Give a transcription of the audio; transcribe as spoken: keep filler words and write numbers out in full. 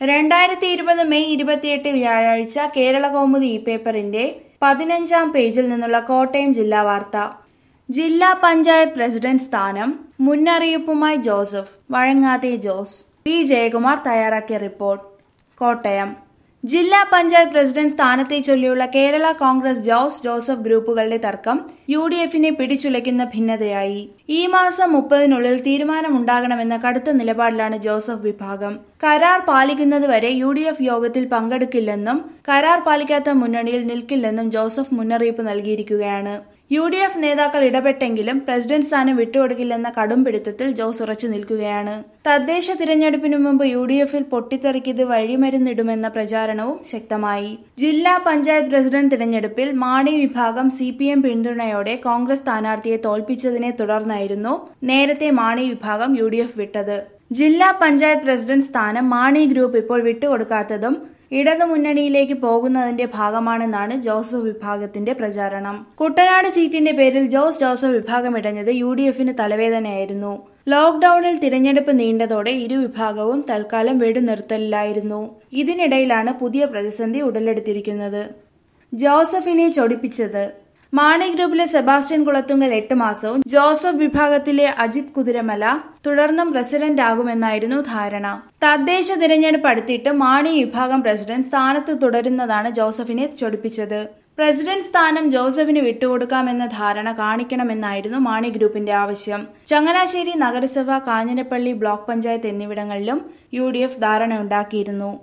രണ്ടായിരത്തി ഇരുപത് മെയ് ഇരുപത്തിയെട്ട് വ്യാഴാഴ്ച കേരള കൗമുദി ഇ പേപ്പറിന്റെ പതിനഞ്ചാം പേജിൽ നിന്നുള്ള കോട്ടയം ജില്ലാ വാർത്ത. ജില്ലാ പഞ്ചായത്ത് പ്രസിഡന്റ് സ്ഥാനം മുന്നറിയിപ്പുമായി ജോസഫ് വഴങ്ങാതെ ജോസ്. പി ജയകുമാർ തയ്യാറാക്കിയ റിപ്പോർട്ട്. കോട്ടയം. ജില്ലാ പഞ്ചായത്ത് പ്രസിഡന്റ് സ്ഥാനത്തെ ചൊല്ലിയുള്ള കേരള കോൺഗ്രസ് ജോസ് ജോസഫ് ഗ്രൂപ്പുകളുടെ തർക്കം യു ഡി എഫിനെ പിടിച്ചുലയ്ക്കുന്ന ഭിന്നതയായി. ഈ മാസം മുപ്പതിനുള്ളിൽ തീരുമാനമുണ്ടാകണമെന്ന കടുത്ത നിലപാടിലാണ് ജോസഫ് വിഭാഗം. കരാർ പാലിക്കുന്നതുവരെ യു ഡി എഫ് യോഗത്തിൽ പങ്കെടുക്കില്ലെന്നും കരാർ പാലിക്കാത്ത മുന്നണിയിൽ നിൽക്കില്ലെന്നും ജോസഫ് മുന്നറിയിപ്പ് നൽകിയിരിക്കുകയാണ്. യു ഡി എഫ് നേതാക്കൾ ഇടപെട്ടെങ്കിലും പ്രസിഡന്റ് സ്ഥാനം വിട്ടുകൊടുക്കില്ലെന്ന കടുംപിടുത്തത്തിൽ ജോസ് ഉറച്ചു നിൽക്കുകയാണ്. തദ്ദേശ തിരഞ്ഞെടുപ്പിനു മുമ്പ് യു ഡി എഫിൽ പൊട്ടിത്തെറിക്കിത് വഴിമരുന്നിടുമെന്ന പ്രചാരണവും ശക്തമായി. ജില്ലാ പഞ്ചായത്ത് പ്രസിഡന്റ് തിരഞ്ഞെടുപ്പിൽ മാണി വിഭാഗം സി പി എം പിന്തുണയോടെ കോൺഗ്രസ് സ്ഥാനാർത്ഥിയെ തോൽപ്പിച്ചതിനെ തുടർന്നായിരുന്നു നേരത്തെ മാണി വിഭാഗം യു ഡി എഫ് വിട്ടത്. ജില്ലാ പഞ്ചായത്ത് പ്രസിഡന്റ് സ്ഥാനം മാണി ഗ്രൂപ്പ് ഇപ്പോൾ വിട്ടുകൊടുക്കാത്തതും ഇടതുമുന്നണിയിലേക്ക് പോകുന്നതിന്റെ ഭാഗമാണെന്നാണ് ജോസഫ് വിഭാഗത്തിന്റെ പ്രചാരണം. കുട്ടനാട് സീറ്റിന്റെ പേരിൽ ജോസ് ജോസഫ് വിഭാഗം ഇടഞ്ഞത് യു ഡി എഫിന് തലവേദനയായിരുന്നു. ലോക്ഡൌണിൽ തിരഞ്ഞെടുപ്പ് നീണ്ടതോടെ ഇരുവിഭാഗവും തൽക്കാലം വെടിനിർത്തലിലായിരുന്നു. ഇതിനിടയിലാണ് പുതിയ പ്രതിസന്ധി ഉടലെടുത്തിരിക്കുന്നത്. ജോസഫിനെ ചൊടിപ്പിച്ചത്. മാണി ഗ്രൂപ്പിലെ സെബാസ്റ്റ്യൻ കുളത്തുങ്കൽ എട്ട് മാസവും ജോസഫ് വിഭാഗത്തിലെ അജിത് കുതിരമല തുടർന്നും പ്രസിഡന്റ് ആകുമെന്നായിരുന്നു ധാരണ. തദ്ദേശ തിരഞ്ഞെടുപ്പ് അടുത്തിട്ട് മാണി വിഭാഗം പ്രസിഡന്റ് സ്ഥാനത്ത് തുടരുന്നതാണ് ജോസഫിനെ ചൊടിപ്പിച്ചത്. പ്രസിഡന്റ് സ്ഥാനം ജോസഫിന് വിട്ടുകൊടുക്കാമെന്ന ധാരണ കാണിക്കണമെന്നായിരുന്നു മാണി ഗ്രൂപ്പിന്റെ ആവശ്യം. ചങ്ങനാശ്ശേരി നഗരസഭ, കാഞ്ഞിരപ്പള്ളി ബ്ലോക്ക് പഞ്ചായത്ത് എന്നിവിടങ്ങളിലും യു ഡി എഫ് ധാരണയുണ്ടാക്കിയിരുന്നു.